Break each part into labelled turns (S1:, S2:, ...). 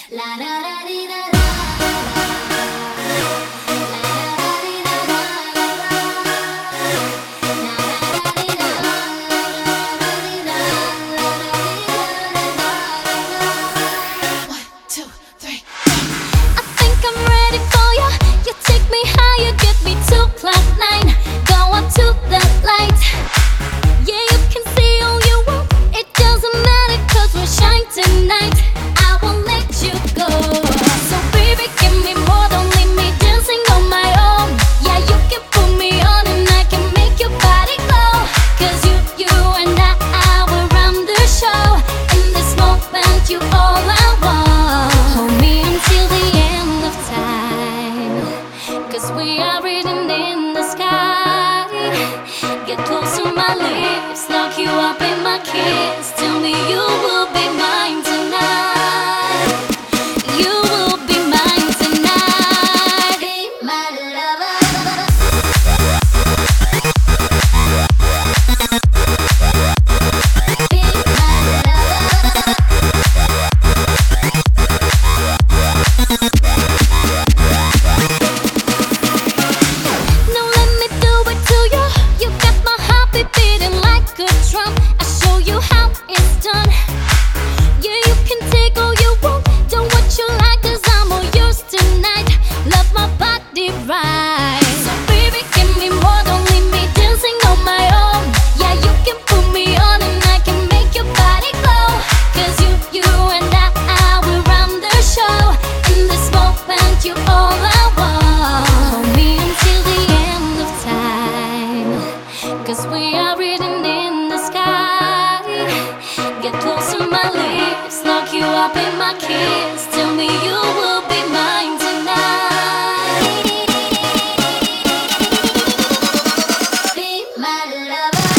S1: We are written in the sky. Get close to my lips, lock you up in my kiss. Tell me you will be mine tonight. You will be mine tonight. Be my lover. Be my lover. We are written in the sky. Get close to my lips, lock you up in my kiss. Tell me you will be mine tonight. Be my lover.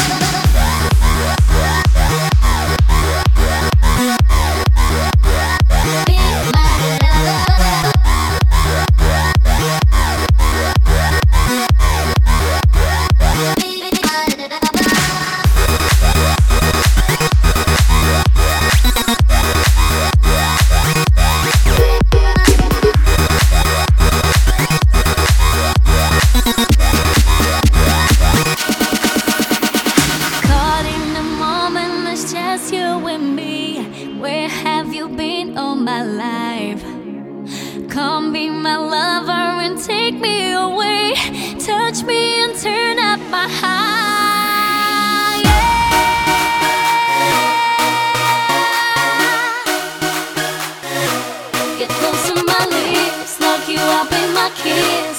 S1: Be my lover. Where have you been all my life? Come be my lover and take me away. Touch me and turn up my high. Yeah. Get close to my lips, lock you up in my kiss.